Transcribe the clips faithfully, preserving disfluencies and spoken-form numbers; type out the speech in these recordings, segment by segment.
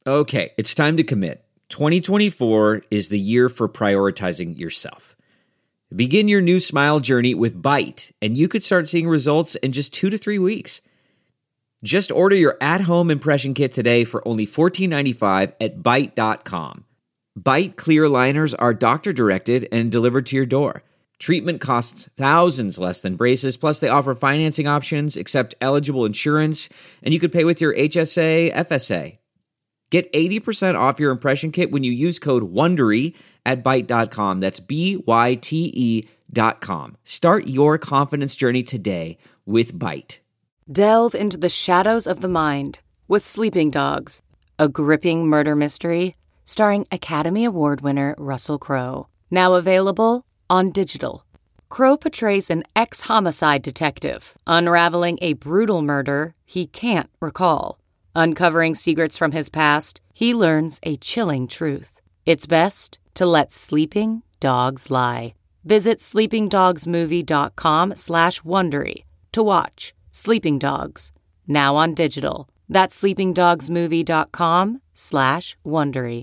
Okay, it's time to commit. twenty twenty-four is the year for prioritizing yourself. Begin your new smile journey with Byte, and you could start seeing results in just two to three weeks. Just order your at-home impression kit today for only fourteen ninety-five at byte dot com. Byte clear aligners are doctor-directed and delivered to your door. Treatment costs thousands less than braces, plus they offer financing options, accept eligible insurance, and you could pay with your H S A, F S A. Get eighty percent off your impression kit when you use code WONDERY at byte dot com. That's B Y T E dot com. Start your confidence journey today with Byte. Delve into the shadows of the mind with Sleeping Dogs, a gripping murder mystery starring Academy Award winner Russell Crowe. Now available on digital. Crowe portrays an ex-homicide detective unraveling a brutal murder he can't recall. Uncovering secrets from his past, he learns a chilling truth. It's best to let sleeping dogs lie. Visit sleepingdogsmovie.com slash Wondery to watch Sleeping Dogs, now on digital. That's sleepingdogsmovie.com slash Wondery.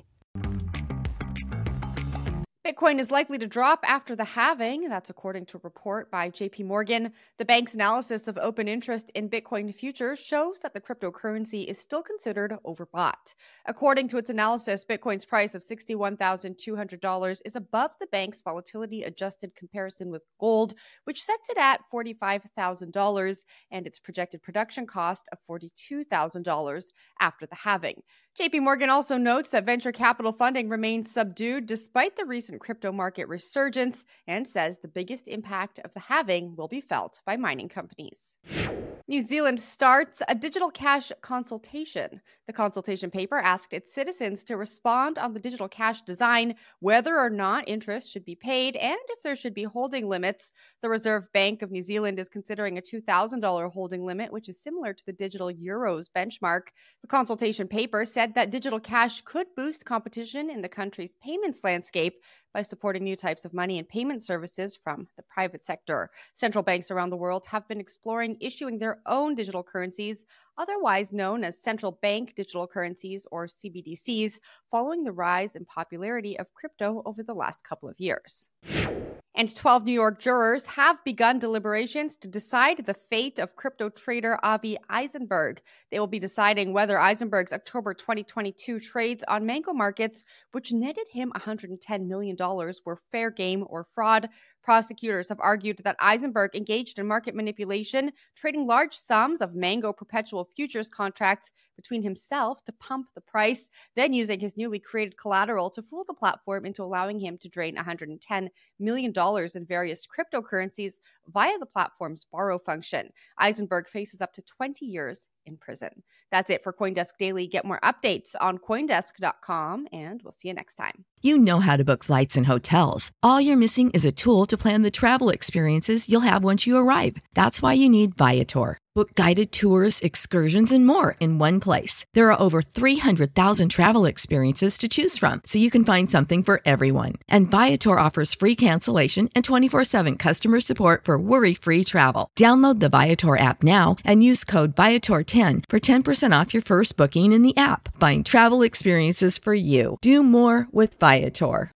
Bitcoin is likely to drop after the halving. That's according to a report by J P Morgan. The bank's analysis of open interest in Bitcoin futures shows that the cryptocurrency is still considered overbought. According to its analysis, Bitcoin's price of sixty-one thousand two hundred dollars is above the bank's volatility-adjusted comparison with gold, which sets it at forty-five thousand dollars, and its projected production cost of forty-two thousand dollars after the halving. J P Morgan also notes that venture capital funding remains subdued despite the recent crypto market resurgence, and says the biggest impact of the halving will be felt by mining companies. New Zealand starts a digital cash consultation. The consultation paper asked its citizens to respond on the digital cash design, whether or not interest should be paid, and if there should be holding limits. The Reserve Bank of New Zealand is considering a two thousand dollars holding limit, which is similar to the digital euros benchmark. The consultation paper said that digital cash could boost competition in the country's payments landscape by supporting new types of money and payment services from the private sector. Central banks around the world have been exploring issuing their own digital currencies, otherwise known as central bank digital currencies or C B D Cs, following the rise in popularity of crypto over the last couple of years. And twelve New York jurors have begun deliberations to decide the fate of crypto trader Avi Eisenberg. They will be deciding whether Eisenberg's October twenty twenty-two trades on Mango Markets, which netted him one hundred ten million dollars, were fair game or fraud. Prosecutors have argued that Eisenberg engaged in market manipulation, trading large sums of Mango perpetual futures contracts between himself to pump the price, then using his newly created collateral to fool the platform into allowing him to drain one hundred ten million dollars in various cryptocurrencies via the platform's borrow function. Eisenberg faces up to twenty years in prison. That's it for CoinDesk Daily. Get more updates on coindesk dot com, and we'll see you next time. You know how to book flights and hotels. All you're missing is a tool to plan the travel experiences you'll have once you arrive. That's why you need Viator. Book guided tours, excursions, and more in one place. There are over three hundred thousand travel experiences to choose from, so you can find something for everyone. And Viator offers free cancellation and twenty-four seven customer support for worry-free travel. Download the Viator app now and use code Viator ten for ten percent off your first booking in the app. Find travel experiences for you. Do more with Viator.